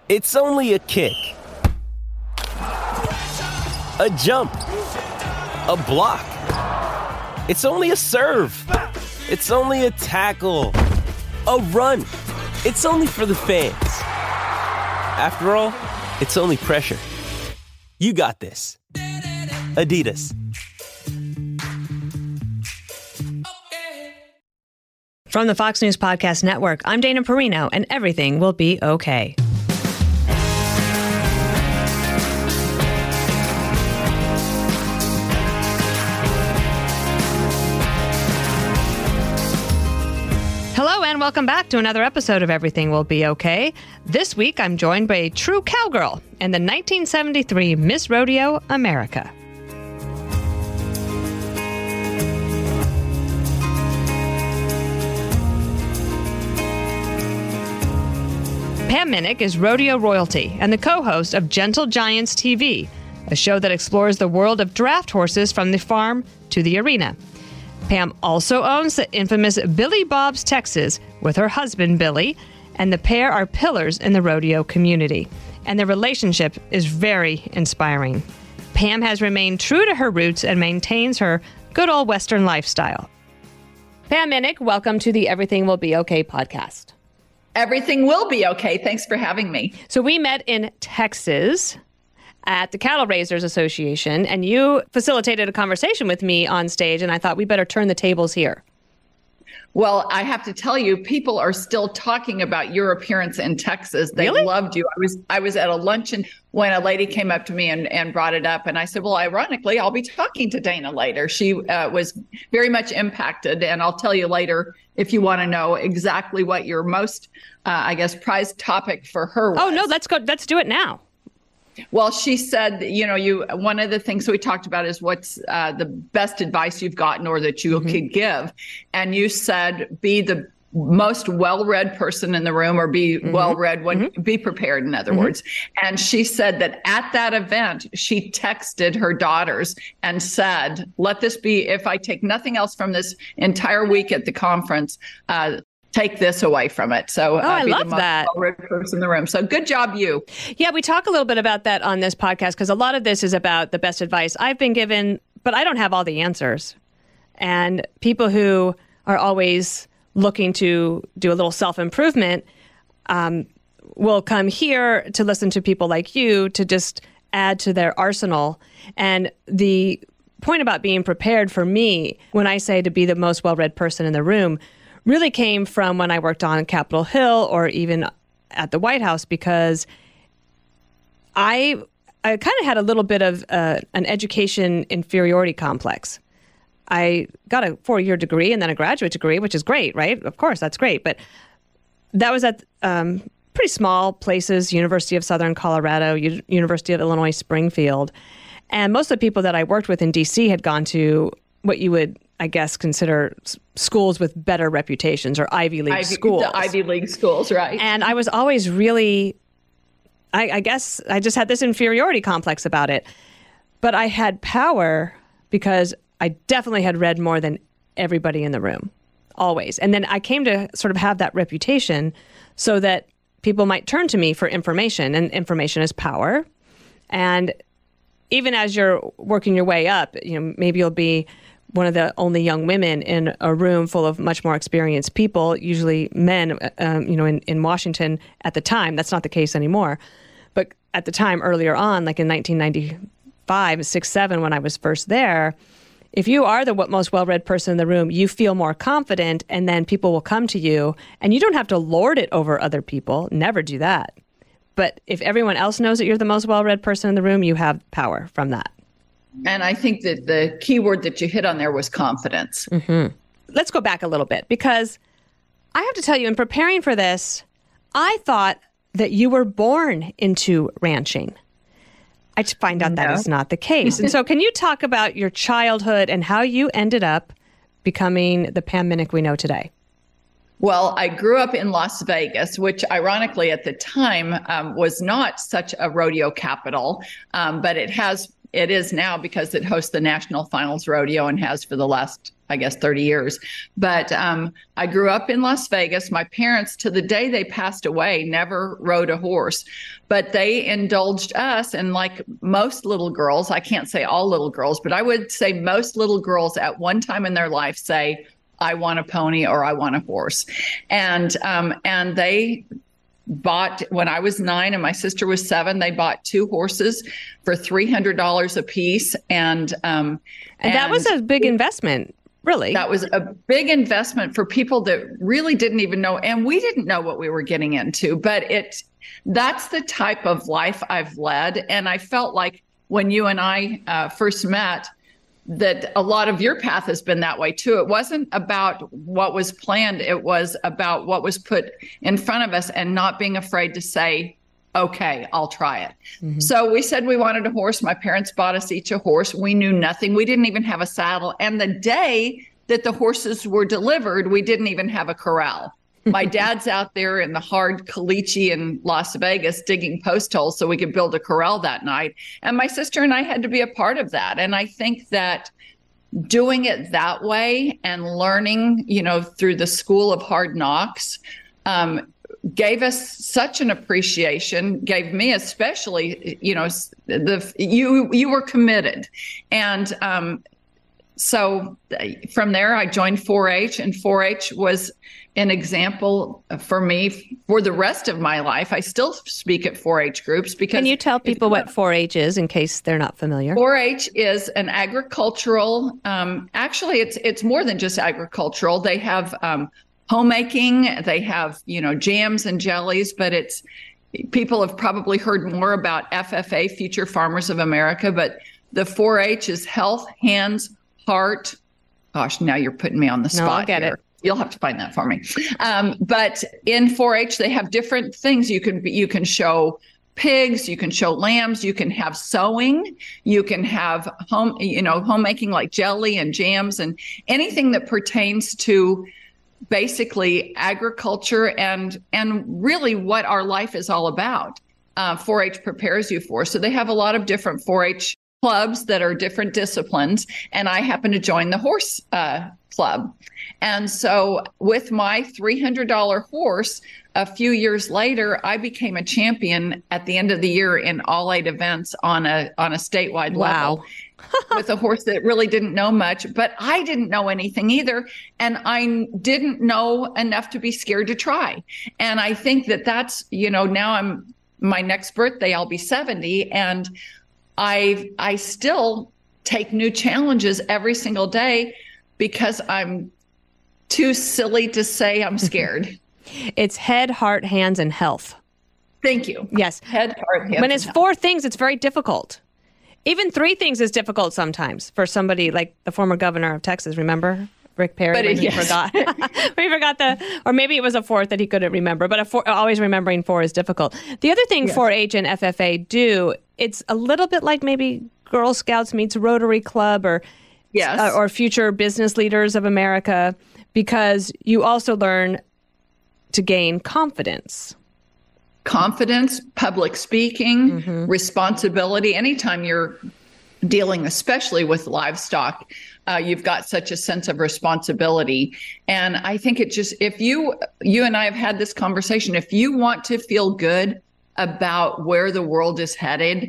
It's only a kick, a jump, a block. It's only a serve. It's only a tackle, a run. It's only for the fans. After all, it's only pressure. You got this. Adidas. From the Fox News Podcast Network, I'm Dana Perino, and everything will be okay. Hello and welcome back to another episode of Everything Will Be Okay. This week I'm joined by a true cowgirl and the 1973 Miss Rodeo America. Pam Minick is rodeo royalty and the co-host of Gentle Giants TV, a show that explores the world of draft horses from the farm to the arena. Pam also owns the infamous Billy Bob's Texas with her husband, Billy, and the pair are pillars in the rodeo community, and their relationship is very inspiring. Pam has remained true to her roots and maintains her good old Western lifestyle. Pam Minick, welcome to the Everything Will Be Okay podcast. Everything will be okay. Thanks for having me. So we met in Texas at the Cattle Raisers Association, and you facilitated a conversation with me on stage, and I thought we better turn the tables here. Well, I have to tell you, people are still talking about your appearance in Texas. They Really? loved you. I was at a luncheon when a lady came up to me and brought it up, and I said, well, ironically, I'll be talking to Dana later. She was very much impacted, and I'll tell you later if you want to know exactly what your most, prized topic for her was. Oh, no, let's go. Let's do it now. Well, she said, one of the things we talked about is what's the best advice you've gotten or that you could give. And you said, be the most well-read person in the room, or be well-read when be prepared, in other words. And she said that at that event, she texted her daughters and said, let this be, if I take nothing else from this entire week at the conference, take this away from it. So I be love the most that. well-read person in the room. So good job, you. Yeah, we talk a little bit about that on this podcast because a lot of this is about the best advice I've been given, but I don't have all the answers. And people who are always looking to do a little self-improvement will come here to listen to people like you to just add to their arsenal. And the point about being prepared for me, when I say to be the most well-read person in the room, really came from when I worked on Capitol Hill or even at the White House, because I kind of had a little bit of an education inferiority complex. I got a 4-year degree and then a graduate degree, which is great, right? Of course, that's great. But that was at pretty small places, University of Southern Colorado, University of Illinois Springfield. And most of the people that I worked with in D.C. had gone to what you would, I guess, consider schools with better reputations, or Ivy League schools. The Ivy League schools, right. And I was always really, I guess I just had this inferiority complex about it. But I had power because I definitely had read more than everybody in the room, always. And then I came to sort of have that reputation so that people might turn to me for information, and information is power. And even as you're working your way up, maybe you'll be one of the only young women in a room full of much more experienced people, usually men, in Washington at the time. That's not the case anymore. But at the time, earlier on, like in 1995, 6, 7, when I was first there, if you are the most well-read person in the room, you feel more confident, and then people will come to you, and you don't have to lord it over other people. Never do that. But if everyone else knows that you're the most well-read person in the room, you have power from that. And I think that the key word that you hit on there was confidence. Let's go back a little bit, because I have to tell you, in preparing for this, I thought that you were born into ranching. I find out that is not the case. And so can you talk about your childhood and how you ended up becoming the Pam Minick we know today? Well, I grew up in Las Vegas, which ironically at the time was not such a rodeo capital, but it has it is now because it hosts the National Finals Rodeo and has for the last, I guess, 30 years. But I grew up in Las Vegas. My parents, to the day they passed away, never rode a horse, but they indulged us. And like most little girls, I can't say all little girls, but I would say most little girls at one time in their life say, I want a pony or I want a horse. And they bought, when I was 9 and my sister was 7, they bought 2 horses for $300 a piece. And that was a big investment, really. That was a big investment for people that really didn't even know. And we didn't know what we were getting into, but that's the type of life I've led. And I felt like when you and I first met, that a lot of your path has been that way too. It wasn't about what was planned. It was about what was put in front of us and not being afraid to say, okay, I'll try it. Mm-hmm. So we said we wanted a horse. My parents bought us each a horse. We knew nothing. We didn't even have a saddle. And the day that the horses were delivered, we didn't even have a corral. My dad's out there in the hard caliche in Las Vegas digging post holes so we could build a corral that night. And my sister and I had to be a part of that. And I think that doing it that way and learning, through the school of hard knocks, gave us such an appreciation, gave me especially, you were committed. And so from there, I joined 4-H, and 4-H was an example for me for the rest of my life. I still speak at 4-H groups because... Can you tell people what 4-H is in case they're not familiar? 4-H is an agricultural, actually it's more than just agricultural. They have homemaking, they have, jams and jellies, but people have probably heard more about FFA, Future Farmers of America, but the 4-H is health, hands, heart. Gosh, now you're putting me on the spot. No, I'll get here. it. You'll have to find that for me. But in 4-H, they have different things. You can show pigs, you can show lambs, you can have sewing, you can have homemaking like jelly and jams and anything that pertains to basically agriculture and really what our life is all about. 4-H prepares you for. So they have a lot of different 4-H clubs that are different disciplines, and I happen to join the horse club. And so with my $300 horse, a few years later, I became a champion at the end of the year in all 8 events on a statewide level. With a horse that really didn't know much, but I didn't know anything either. And I didn't know enough to be scared to try. And I think that's, now my next birthday, I'll be 70. And I still take new challenges every single day because I'm too silly to say I'm scared. It's head, heart, hands, and health. Thank you. Yes. Head, heart, hands. When it's 4 things, it's very difficult. Even 3 things is difficult sometimes for somebody like the former governor of Texas, remember? Rick Perry, when he forgot. He forgot or maybe it was a 4th that he couldn't remember, but always remembering 4 is difficult. The other thing 4-H and FFA do, it's a little bit like maybe Girl Scouts meets Rotary Club or Future Business Leaders of America, because you also learn to gain confidence. Confidence, public speaking, responsibility. Anytime you're dealing, especially with livestock, you've got such a sense of responsibility. And I think if you and I have had this conversation, if you want to feel good about where the world is headed,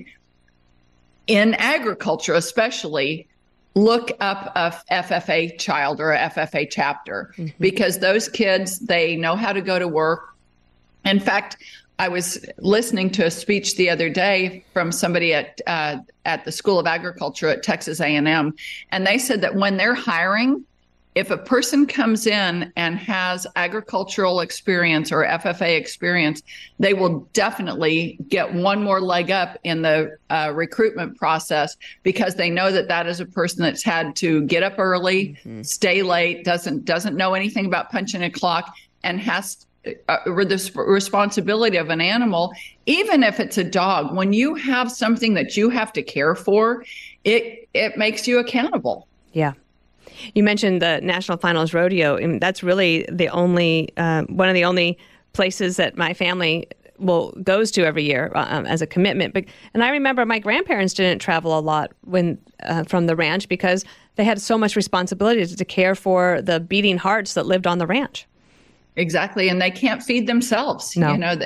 in agriculture especially, look up a FFA child or a FFA chapter, because those kids, they know how to go to work. In fact, I was listening to a speech the other day from somebody at the School of Agriculture at Texas A&M, and they said that when they're hiring, if a person comes in and has agricultural experience or FFA experience, they will definitely get one more leg up in the recruitment process, because they know that is a person that's had to get up early, stay late, doesn't know anything about punching a clock, and has the responsibility of an animal. Even if it's a dog, when you have something that you have to care for, it makes you accountable. Yeah. You mentioned the National Finals Rodeo, and that's really the only one of the only places that my family goes to every year as a commitment. And I remember my grandparents didn't travel a lot from the ranch because they had so much responsibility to care for the beating hearts that lived on the ranch. Exactly. And they can't feed themselves,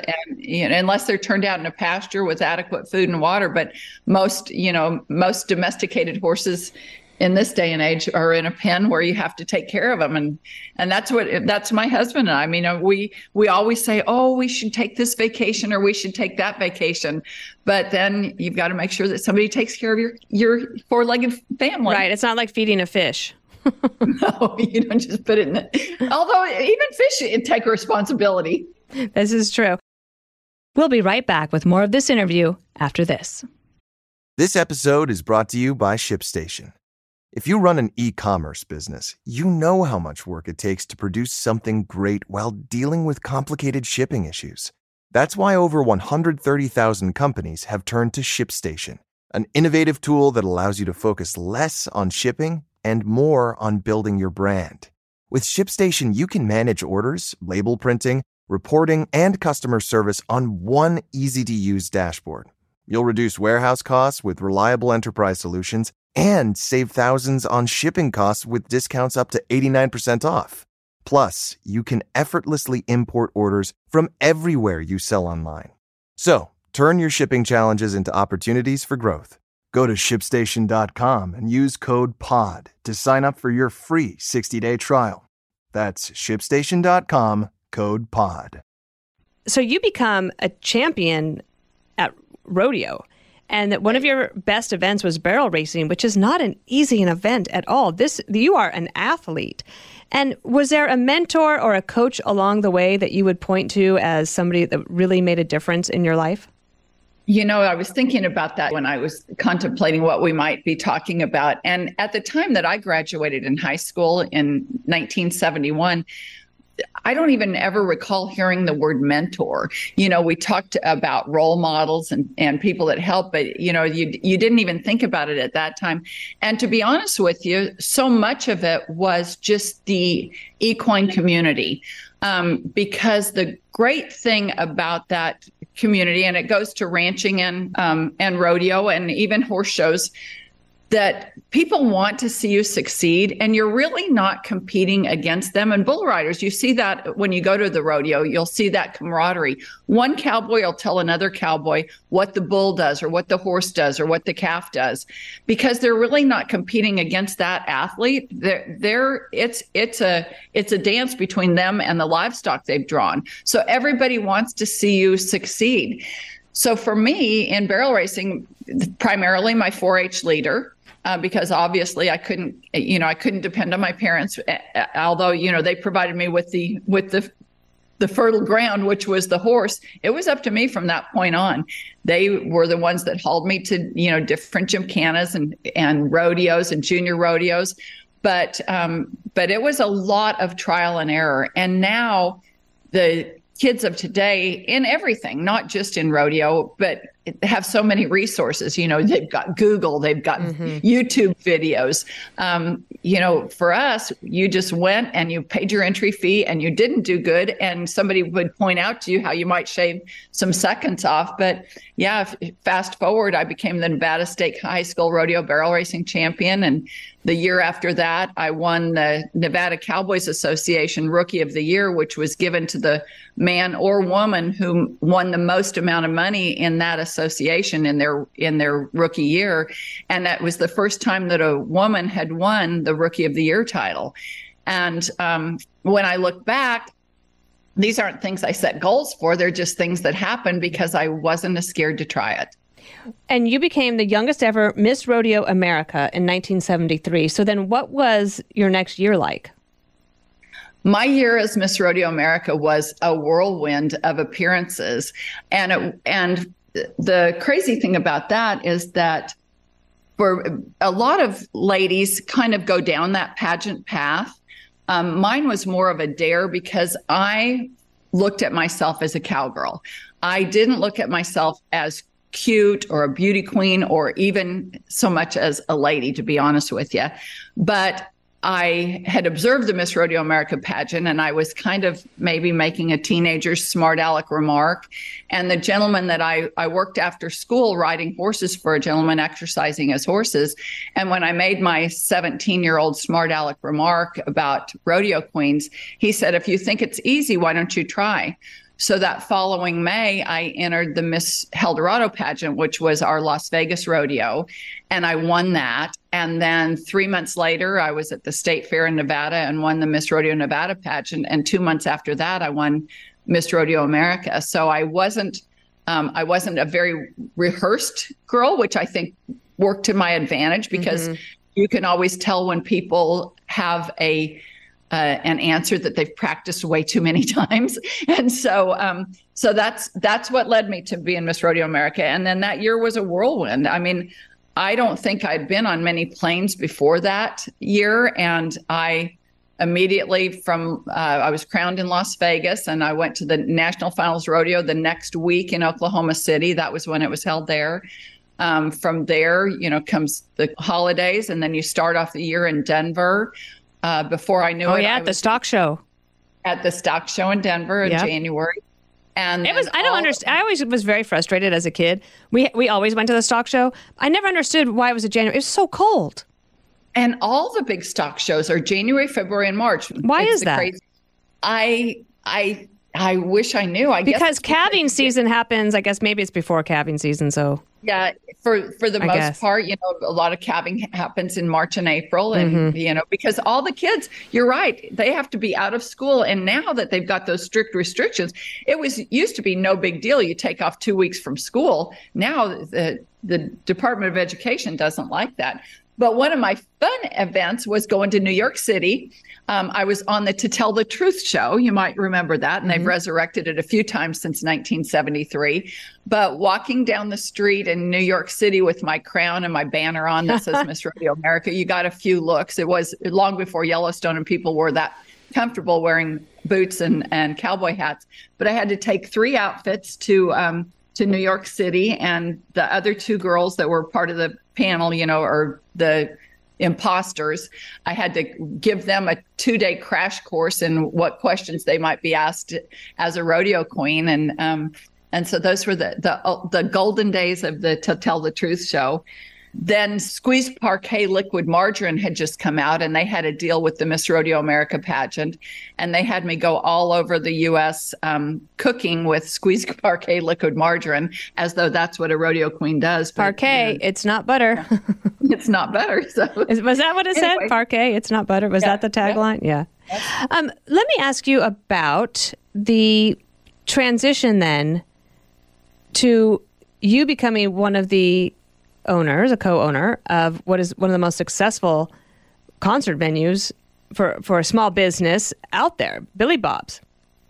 unless they're turned out in a pasture with adequate food and water. But most domesticated horses in this day and age are in a pen where you have to take care of them. And that's my husband and I. I mean, we always say, oh, we should take this vacation or we should take that vacation. But then you've got to make sure that somebody takes care of your four-legged family. Right. It's not like feeding a fish. No, you don't just put it in although even fish take responsibility. This is true. We'll be right back with more of this interview after this. This episode is brought to you by ShipStation. If you run an e-commerce business, you know how much work it takes to produce something great while dealing with complicated shipping issues. That's why over 130,000 companies have turned to ShipStation, an innovative tool that allows you to focus less on shipping and more on building your brand. With ShipStation, you can manage orders, label printing, reporting, and customer service on one easy-to-use dashboard. You'll reduce warehouse costs with reliable enterprise solutions and save thousands on shipping costs with discounts up to 89% off. Plus, you can effortlessly import orders from everywhere you sell online. So, turn your shipping challenges into opportunities for growth. Go to ShipStation.com and use code POD to sign up for your free 60-day trial. That's ShipStation.com, code POD. So you become a champion at rodeo, and that one of your best events was barrel racing, which is not an easy event at all. You are an athlete. And was there a mentor or a coach along the way that you would point to as somebody that really made a difference in your life? I was thinking about that when I was contemplating what we might be talking about. And at the time that I graduated in high school in 1971, I don't even ever recall hearing the word mentor. We talked about role models and people that help, but, you didn't even think about it at that time. And to be honest with you, so much of it was just the equine community. Because the great thing about that community, and it goes to ranching and rodeo and even horse shows, that people want to see you succeed, and you're really not competing against them. And bull riders, you see that when you go to the rodeo, you'll see that camaraderie. One cowboy will tell another cowboy what the bull does or what the horse does or what the calf does, because they're really not competing against that athlete. It's a dance between them and the livestock they've drawn. So everybody wants to see you succeed. So for me in barrel racing, primarily my 4-H leader, because obviously I couldn't depend on my parents, although, they provided me with the fertile ground, which was the horse. It was up to me from that point on. They were the ones that hauled me to, different gymkhanas and rodeos and junior rodeos. But it was a lot of trial and error. And now the kids of today in everything, not just in rodeo, but have so many resources. They've got Google, they've got YouTube videos. For us, you just went and you paid your entry fee and you didn't do good, and somebody would point out to you how you might shave some seconds off. But yeah, fast forward, I became the Nevada State High School Rodeo Barrel Racing Champion. And the year after that, I won the Nevada Cowboys Association Rookie of the Year, which was given to the man or woman who won the most amount of money in that association in their rookie year. And that was the first time that a woman had won the Rookie of the Year title. And when I look back, these aren't things I set goals for. They're just things that happened because I wasn't scared to try it. And you became the youngest ever Miss Rodeo America in 1973. So then what was your next year like? My year as Miss Rodeo America was a whirlwind of appearances. And the crazy thing about that is that for a lot of ladies kind of go down that pageant path. Mine was more of a dare because I looked at myself as a cowgirl. I didn't look at myself as cute or a beauty queen or even so much as a lady, to be honest with you. But I had observed the Miss Rodeo America pageant, and I was kind of maybe making a teenager's smart aleck remark. And the gentleman that I worked after school riding horses for a gentleman exercising his horses. And when I made my 17-year-old smart aleck remark about rodeo queens, he said, if you think it's easy, why don't you try? So that following May, I entered the Miss Eldorado pageant, which was our Las Vegas rodeo, and I won that. And then 3 months later, I was at the State Fair in Nevada and won the Miss Rodeo Nevada pageant. And 2 months after that, I won Miss Rodeo America. So I wasn't a very rehearsed girl, which I think worked to my advantage, because you can always tell when people have an answer that they've practiced way too many times. And so that's what led me to being Miss Rodeo America. And then that year was a whirlwind. I mean, I don't think I'd been on many planes before that year. And I immediately I was crowned in Las Vegas, and I went to the National Finals Rodeo the next week in Oklahoma City. That was when it was held there. From there, comes the holidays, and then you start off the year in Denver. Before I knew it. At the stock show. At the stock show in Denver in January. And it was, I don't understand. I always was very frustrated as a kid. We always went to the stock show. I never understood why it was in January. It was so cold. And all the big stock shows are January, February, and March. Why is that? Crazy. I wish I knew. Because calving season happens. I guess maybe it's before calving season. So yeah, for the most part, a lot of calving happens in March and April, and because all the kids, you're right, they have to be out of school. And now that they've got those strict restrictions, used to be no big deal. You take off 2 weeks from school. Now the Department of Education doesn't like that. But one of my fun events was going to New York City. I was on the To Tell the Truth show. You might remember that. And they've resurrected it a few times since 1973. But walking down the street in New York City with my crown and my banner on that says Miss Rodeo America, you got a few looks. It was long before Yellowstone and people were that comfortable wearing boots and cowboy hats. But I had to take 3 outfits to New York City, and the other 2 girls that were part of the panel, or the imposters, I had to give them a 2-day crash course in what questions they might be asked as a rodeo queen. And so those were the golden days of the To Tell the Truth show. Then Squeezed Parquet Liquid Margarine had just come out, and they had a deal with the Miss Rodeo America pageant. And they had me go all over the U.S. Cooking with Squeezed Parquet Liquid Margarine, as though that's what a rodeo queen does. But, Parquet, it's not butter. It's not butter. So was that what it said? Parquet, it's not butter. Was that the tagline? Yeah. Let me ask you about the transition then to you becoming one of the owners, a co-owner of what is one of the most successful concert venues for a small business out there, Billy Bob's.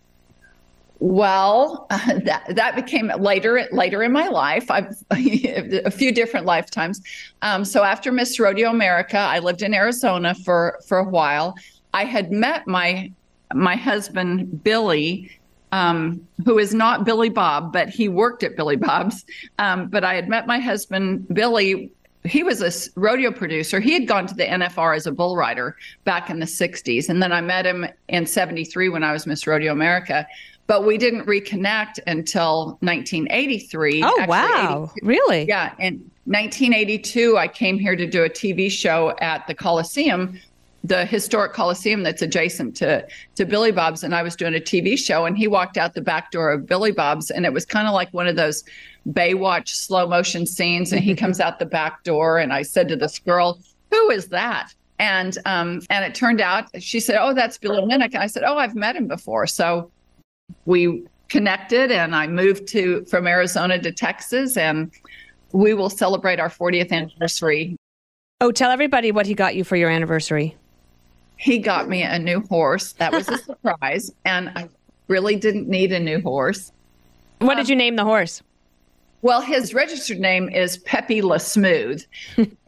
Well, that became later in my life. I've a few different lifetimes. So after Miss Rodeo America, I lived in Arizona for a while. I had met my husband, Billy, who is not Billy Bob, but he worked at Billy Bob's. But I had met my husband, Billy. He was a rodeo producer. He had gone to the NFR as a bull rider back in the 60s. And then I met him in 73 when I was Miss Rodeo America. But we didn't reconnect until 1983. Oh, wow. Really? Yeah. In 1982, I came here to do a TV show at the Coliseum, the historic Coliseum that's adjacent to Billy Bob's. And I was doing a TV show, and he walked out the back door of Billy Bob's. And it was kind of like one of those Baywatch slow motion scenes. And he comes out the back door, and I said to this girl, "Who is that?" And it turned out, she said, "Oh, that's Billy Minnick." And I said, "Oh, I've met him before." So we connected, and I moved from Arizona to Texas, and we will celebrate our 40th anniversary. Oh, tell everybody what he got you for your anniversary. He got me a new horse. That was a surprise. And I really didn't need a new horse. What did you name the horse? Well, his registered name is Pepe La Smooth.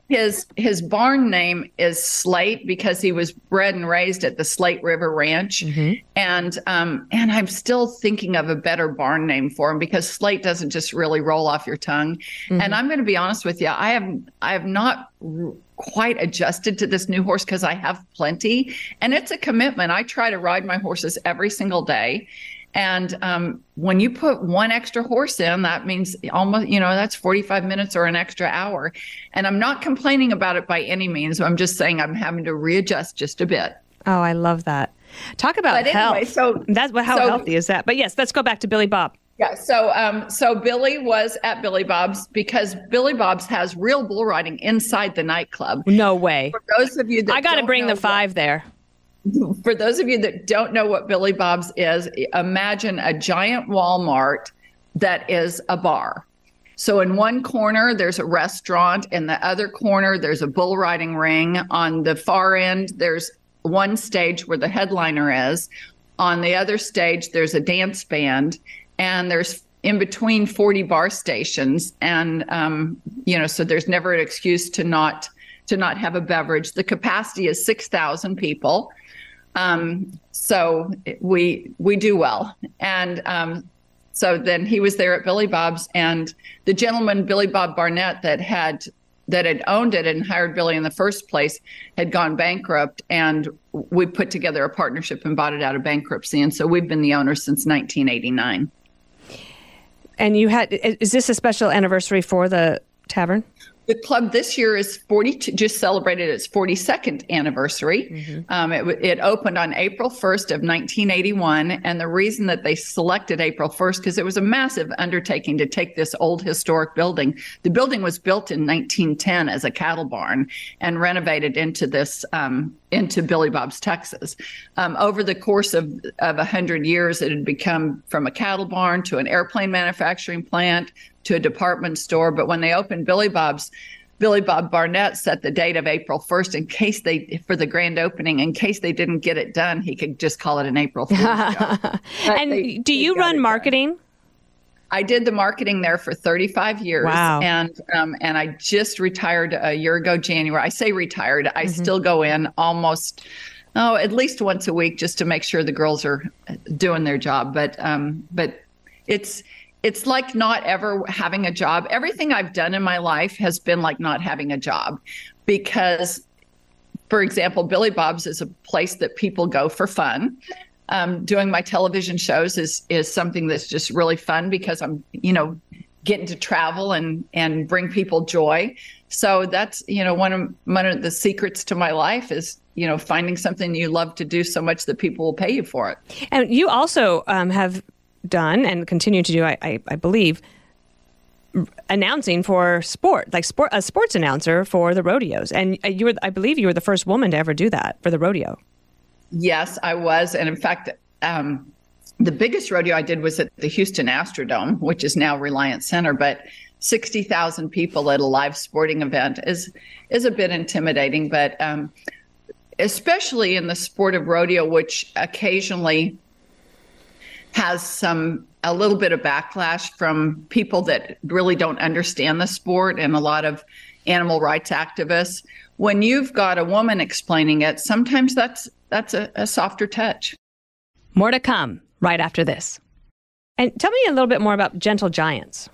His barn name is Slate because he was bred and raised at the Slate River Ranch, and I'm still thinking of a better barn name for him because Slate doesn't just really roll off your tongue. And I'm going to be honest with you, I have not quite adjusted to this new horse because I have plenty, and it's a commitment. I try to ride my horses every single day. And when you put one extra horse in, that means almost, that's 45 minutes or an extra hour. And I'm not complaining about it by any means. I'm just saying I'm having to readjust just a bit. Oh, I love that. Talk about health. Anyway, how healthy is that? But yes, let's go back to Billy Bob. Yeah. So Billy was at Billy Bob's because Billy Bob's has real bull riding inside the nightclub. No way. For those of you that I got to bring the 5 there. For those of you that don't know what Billy Bob's is, imagine a giant Walmart that is a bar. So in one corner, there's a restaurant. In the other corner, there's a bull riding ring. On the far end, there's one stage where the headliner is. On the other stage, there's a dance band. And there's in between 40 bar stations. And, so there's never an excuse to not have a beverage. The capacity is 6,000 people. So we do well. And so then he was there at Billy Bob's, and the gentleman, Billy Bob Barnett, that had owned it and hired Billy in the first place had gone bankrupt, and we put together a partnership and bought it out of bankruptcy. And so we've been the owner since 1989. And is this a special anniversary for the tavern? The club this year is just celebrated its 42nd anniversary. It opened on April 1st of 1981. And the reason that they selected April 1st, because it was a massive undertaking to take this old historic building. The building was built in 1910 as a cattle barn and renovated into into Billy Bob's Texas. Over the course of 100 years, it had become from a cattle barn to an airplane manufacturing plant to a department store. But when they opened Billy Bob's, Billy Bob Barnett set the date of April 1st for the grand opening, in case they didn't get it done, he could just call it an April Fool's joke. And do you run marketing? I did the marketing there for 35 years. Wow. And I just retired a year ago, January. I say retired. I still go in at least once a week just to make sure the girls are doing their job. But it's like not ever having a job. Everything I've done in my life has been like not having a job because, for example, Billy Bob's is a place that people go for fun. Doing my television shows is something that's just really fun because I'm, getting to travel and bring people joy. So that's, one of the secrets to my life is, finding something you love to do so much that people will pay you for it. And you also have done and continue to do, I believe, announcing for sport, a sports announcer for the rodeos. And I believe you were the first woman to ever do that for the rodeo. Yes, I was. And in fact, the biggest rodeo I did was at the Houston Astrodome, which is now Reliance Center. But 60,000 people at a live sporting event is a bit intimidating. But especially in the sport of rodeo, which occasionally has a little bit of backlash from people that really don't understand the sport and a lot of animal rights activists. When you've got a woman explaining it, sometimes that's a softer touch. More to come right after this. And tell me a little bit more about Gentle Giants.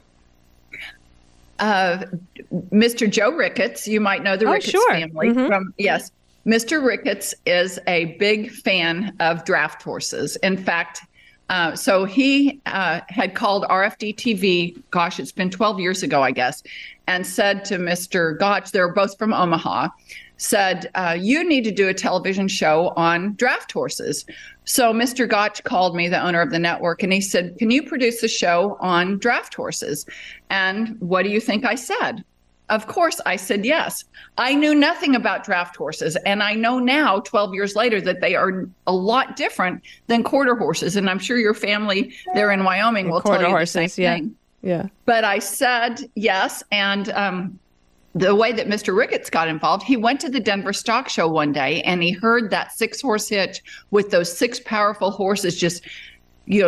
Mr. Joe Ricketts, you might know the Ricketts family from, yes. Mr. Ricketts is a big fan of draft horses. In fact, so he had called RFD TV, gosh, it's been 12 years ago, I guess, and said to Mr. Gotch, they're both from Omaha, said, you need to do a television show on draft horses. So Mr. Gotch called me, the owner of the network, and he said, can you produce a show on draft horses? And what do you think I said? Of course, I said yes. I knew nothing about draft horses, and I know now, 12 years later, that they are a lot different than quarter horses. And I'm sure your family there in Wyoming will tell you the same thing. Yeah. But I said yes, and the way that Mr. Ricketts got involved, he went to the Denver Stock Show one day, and he heard that 6-horse hitch with those 6 powerful horses just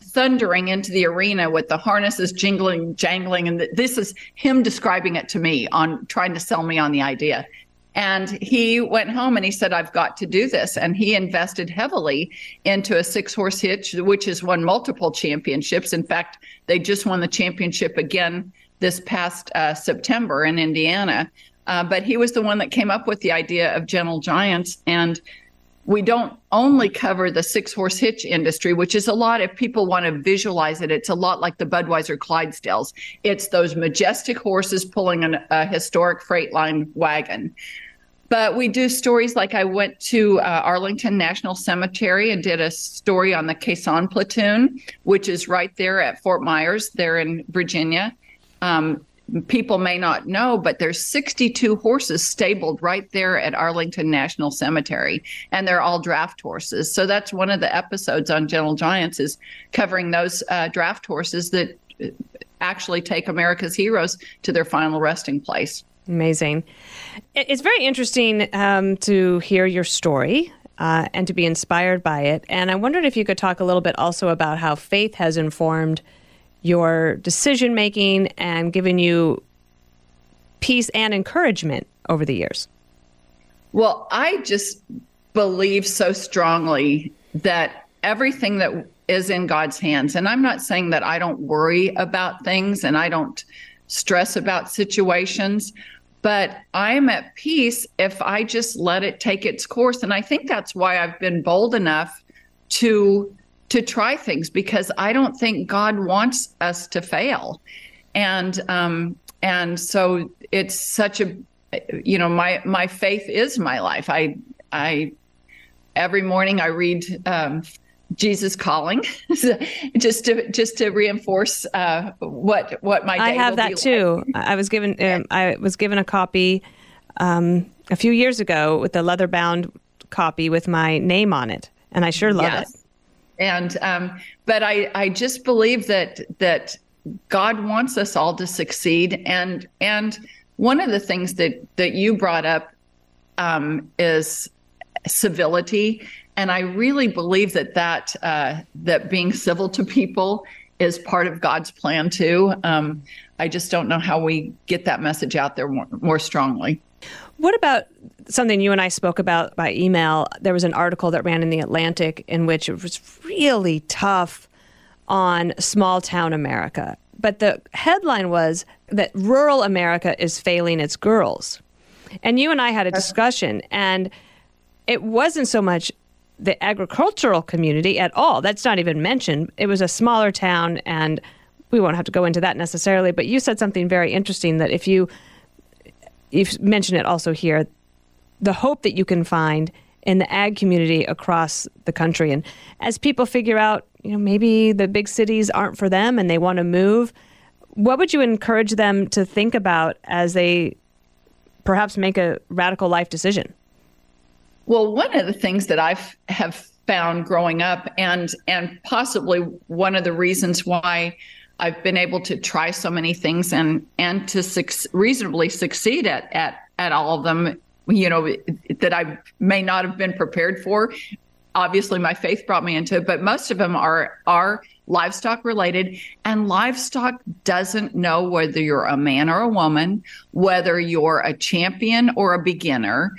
thundering into the arena with the harnesses jingling, jangling. And this is him describing it to me, on trying to sell me on the idea. And he went home and he said, I've got to do this. And he invested heavily into a 6-horse hitch, which has won multiple championships. In fact, they just won the championship again this past September in Indiana. But he was the one that came up with the idea of Gentle Giants. And we don't only cover the 6-horse hitch industry, which is a lot, if people want to visualize it, it's a lot like the Budweiser Clydesdales. It's those majestic horses pulling a historic Freightliner wagon. But we do stories like I went to Arlington National Cemetery and did a story on the Quezon Platoon, which is right there at Fort Myers, there in Virginia. People may not know, but there's 62 horses stabled right there at Arlington National Cemetery, and they're all draft horses. So that's one of the episodes on Gentle Giants, is covering those draft horses that actually take America's heroes to their final resting place. Amazing. It's very interesting to hear your story and to be inspired by it. And I wondered if you could talk a little bit also about how faith has informed your decision-making and given you peace and encouragement over the years. Well, I just believe so strongly that everything that is in God's hands, and I'm not saying that I don't worry about things and I don't stress about situations, but I'm at peace if I just let it take its course. And I think that's why I've been bold enough to try things, because I don't think God wants us to fail. And so it's such a, my faith is my life. I every morning I read Jesus Calling, just to reinforce what my day I have will that be too. like. I was given a copy a few years ago with a leather-bound copy with my name on it, and I sure love it. And but I just believe that God wants us all to succeed. And one of the things that you brought up is civility. And I really believe that being civil to people is part of God's plan too. I just don't know how we get that message out there more strongly. What about something you and I spoke about by email? There was an article that ran in The Atlantic in which it was really tough on small town America. But the headline was that rural America is failing its girls. And you and I had a discussion, and it wasn't so much the agricultural community at all. That's not even mentioned. It was a smaller town, and we won't have to go into that necessarily. But you said something very interesting, that if you've mentioned it also here, the hope that you can find in the ag community across the country. And as people figure out, maybe the big cities aren't for them and they want to move, what would you encourage them to think about as they perhaps make a radical life decision? Well, one of the things that I have found growing up, and possibly one of the reasons why I've been able to try so many things and to reasonably succeed at all of them, that I may not have been prepared for. Obviously, my faith brought me into it, but most of them are livestock related, and livestock doesn't know whether you're a man or a woman, whether you're a champion or a beginner.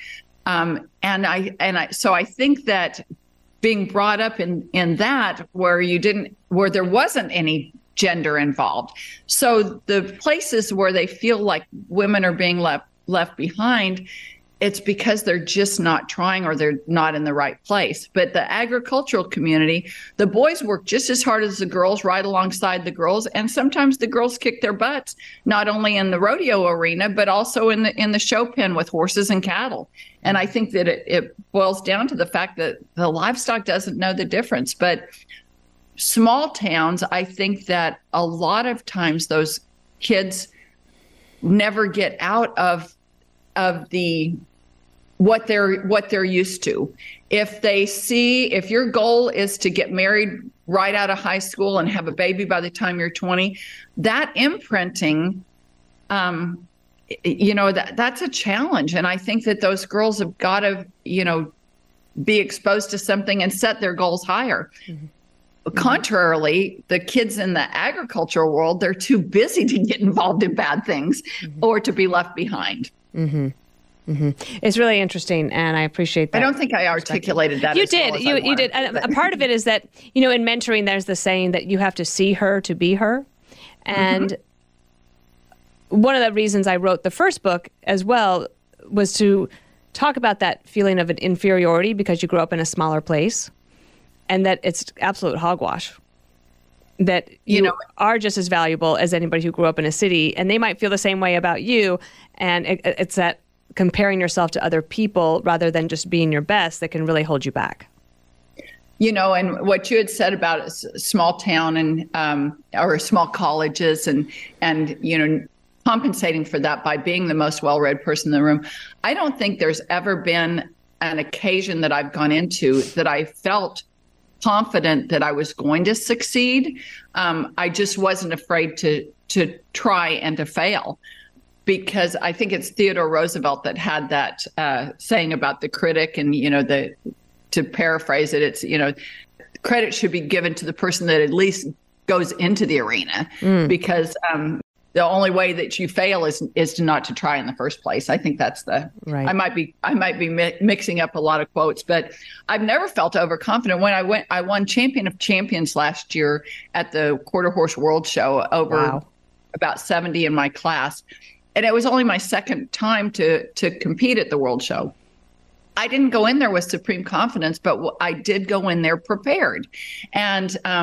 So I think that being brought up in that where there wasn't any gender involved. So the places where they feel like women are being left behind, it's because they're just not trying or they're not in the right place. But the agricultural community, the boys work just as hard as the girls, right alongside the girls. And sometimes the girls kick their butts, not only in the rodeo arena, but also in the show pen with horses and cattle. And I think that it boils down to the fact that the livestock doesn't know the difference. But small towns, I think that a lot of times those kids never get out of what they're used to. If your goal is to get married right out of high school and have a baby by the time you're 20, that imprinting, that's a challenge. And I think that those girls have got to, be exposed to something and set their goals higher. Mm-hmm. Contrarily, the kids in the agricultural world, they're too busy to get involved in bad things or to be left behind. It's really interesting, and I appreciate that. I don't think I articulated that. You as did. well as You I you did. wanted. And a part of it is that, in mentoring, there's the saying that you have to see her to be her. And one of the reasons I wrote the first book as well was to talk about that feeling of an inferiority because you grew up in a smaller place, and that it's absolute hogwash. That you are just as valuable as anybody who grew up in a city, and they might feel the same way about you. And it's that comparing yourself to other people rather than just being your best that can really hold you back. And what you had said about a small town and or small colleges and compensating for that by being the most well-read person in the room. I don't think there's ever been an occasion that I've gone into that I felt confident that I was going to succeed. I just wasn't afraid to try and to fail. Because I think it's Theodore Roosevelt that had that saying about the critic, and to paraphrase it, it's credit should be given to the person that at least goes into the arena, because the only way that you fail is to not to try in the first place. I think that's the right. I might be mixing up a lot of quotes, but I've never felt overconfident. When I won Champion of Champions last year at the Quarter Horse World Show over about 70 in my class. And it was only my second time to compete at the World Show. I didn't go in there with supreme confidence, but I did go in there prepared. And, I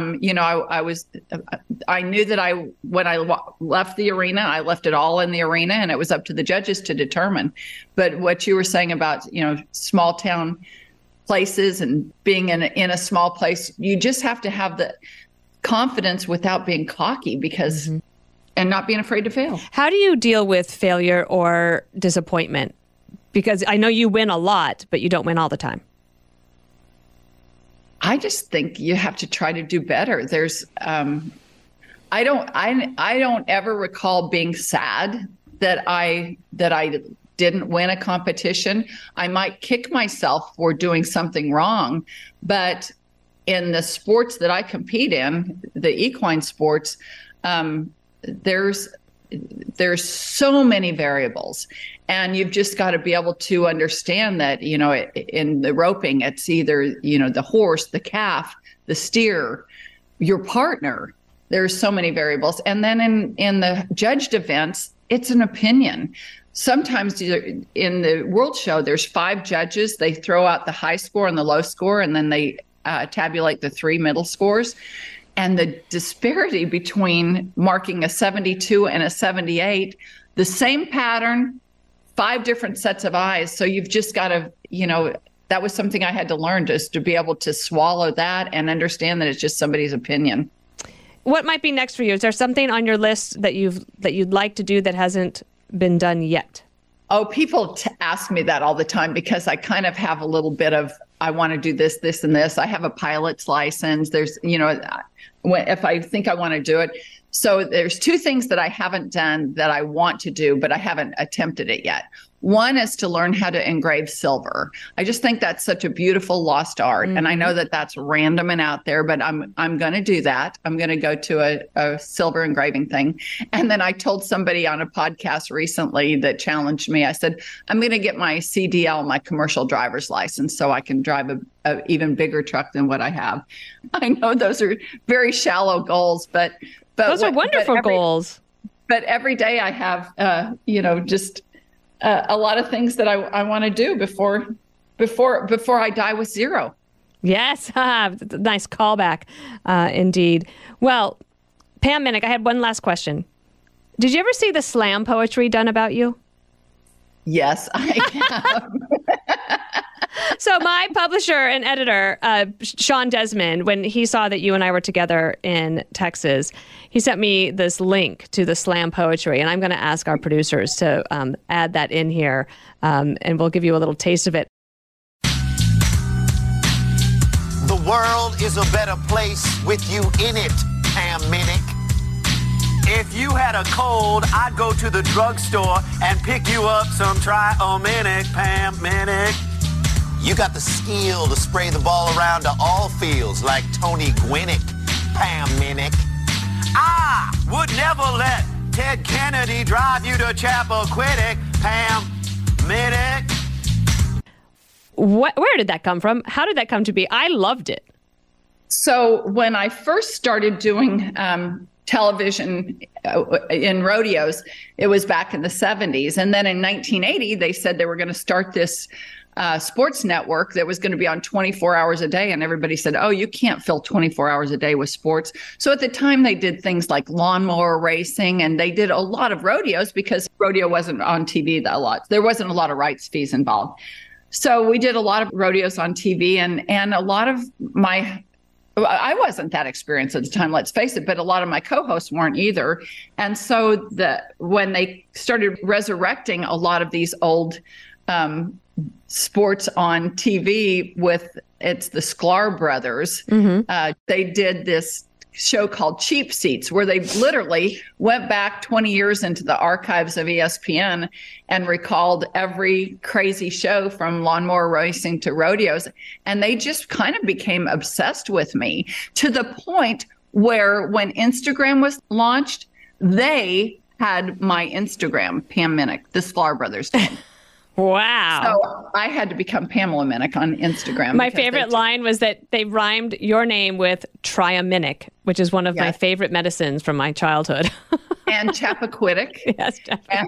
knew that when I left the arena, I left it all in the arena, and it was up to the judges to determine. But what you were saying about, small town places and being in a small place, you just have to have the confidence without being cocky, because and not being afraid to fail. How do you deal with failure or disappointment? Because I know you win a lot, but you don't win all the time. I just think you have to try to do better. There's, I don't ever recall being sad that I didn't win a competition. I might kick myself for doing something wrong, but in the sports that I compete in, the equine sports, there's so many variables, and you've just got to be able to understand that, in the roping, it's either, the horse, the calf, the steer, your partner. There's so many variables. And then in the judged events, it's an opinion. Sometimes in the World Show, there's 5 judges. They throw out the high score and the low score, and then they tabulate the 3 middle scores. And the disparity between marking a 72 and a 78, the same pattern, 5 different sets of eyes. So you've just got to, that was something I had to learn, just to be able to swallow that and understand that it's just somebody's opinion. What might be next for you? Is there something on your list that you'd like to do that hasn't been done yet? Oh, people ask me that all the time, because I kind of have a little bit of, I want to do this, this, and this. I have a pilot's license. There's, if I think I want to do it. So there's 2 things that I haven't done that I want to do, but I haven't attempted it yet. One is to learn how to engrave silver. I just think that's such a beautiful lost art. And I know that that's random and out there, but I'm going to do that. I'm going to go to a silver engraving thing. And then I told somebody on a podcast recently that challenged me. I said, I'm going to get my CDL, my commercial driver's license, so I can drive a even bigger truck than what I have. I know those are very shallow goals, but those are wonderful goals. But every day I have, just a lot of things that I want to do before I die with 0. Yes, nice callback, indeed. Well, Pam Minick, I had one last question. Did you ever see the slam poetry done about you? Yes, I have. So my publisher and editor, Sean Desmond, when he saw that you and I were together in Texas, he sent me this link to the slam poetry, and I'm going to ask our producers to add that in here, and we'll give you a little taste of it. The world is a better place with you in it, Pam Minick. If you had a cold, I'd go to the drugstore and pick you up some Triominic, Pam Minick. You got the skill to spray the ball around to all fields like Tony Gwynnick. Pam Minnick. I would never let Ted Kennedy drive you to Chappaquiddick, Pam Minnick. Where did that come from? How did that come to be? I loved it. So when I first started doing television in rodeos, it was back in the 70s. And then in 1980, they said they were going to start this sports network that was going to be on 24 hours a day. And everybody said, oh, you can't fill 24 hours a day with sports. So at the time, they did things like lawnmower racing, and they did a lot of rodeos because rodeo wasn't on TV a lot. There wasn't a lot of rights fees involved. So we did a lot of rodeos on TV, and a lot of I wasn't that experienced at the time, let's face it, but a lot of my co-hosts weren't either. And so when they started resurrecting a lot of these old sports on TV it's the Sklar brothers, they did this show called Cheap Seats, where they literally went back 20 years into the archives of ESPN and recalled every crazy show from lawnmower racing to rodeos. And they just kind of became obsessed with me, to the point where when Instagram was launched, they had my Instagram, Pam Minnick, the Sklar brothers did. Wow. So I had to become Pamela Minnick on Instagram. My favorite line was that they rhymed your name with Triaminic, which is one of my favorite medicines from my childhood. And Chappaquiddick. Yes,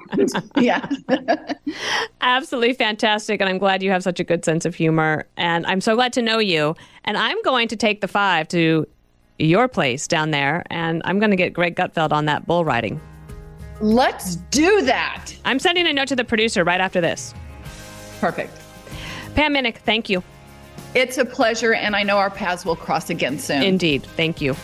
absolutely fantastic. And I'm glad you have such a good sense of humor. And I'm so glad to know you. And I'm going to take the 5 to your place down there. And I'm going to get Greg Gutfeld on that bull riding. Let's do that. I'm sending a note to the producer right after this. Perfect. Pam Minnick, thank you. It's a pleasure, and I know our paths will cross again soon. Indeed. Thank you.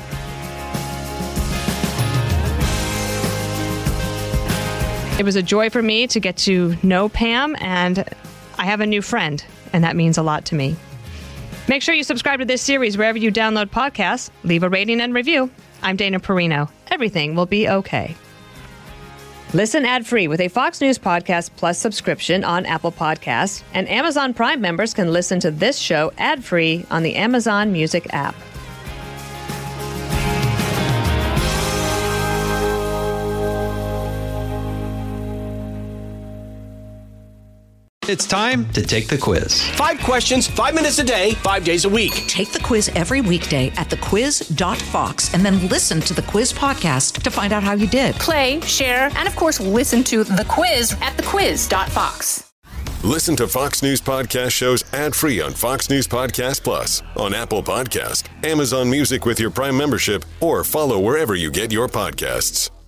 It was a joy for me to get to know Pam, and I have a new friend, and that means a lot to me. Make sure you subscribe to this series wherever you download podcasts. Leave a rating and review. I'm Dana Perino. Everything will be okay. Listen ad-free with a Fox News Podcast Plus subscription on Apple Podcasts, and Amazon Prime members can listen to this show ad-free on the Amazon Music app. It's time to take the quiz. 5 questions, 5 minutes a day, 5 days a week. Take the quiz every weekday at thequiz.fox and then listen to the quiz podcast to find out how you did. Play, share, and of course, listen to The Quiz at thequiz.fox. Listen to Fox News Podcast shows ad-free on Fox News Podcast Plus, on Apple Podcast, Amazon Music with your Prime membership, or follow wherever you get your podcasts.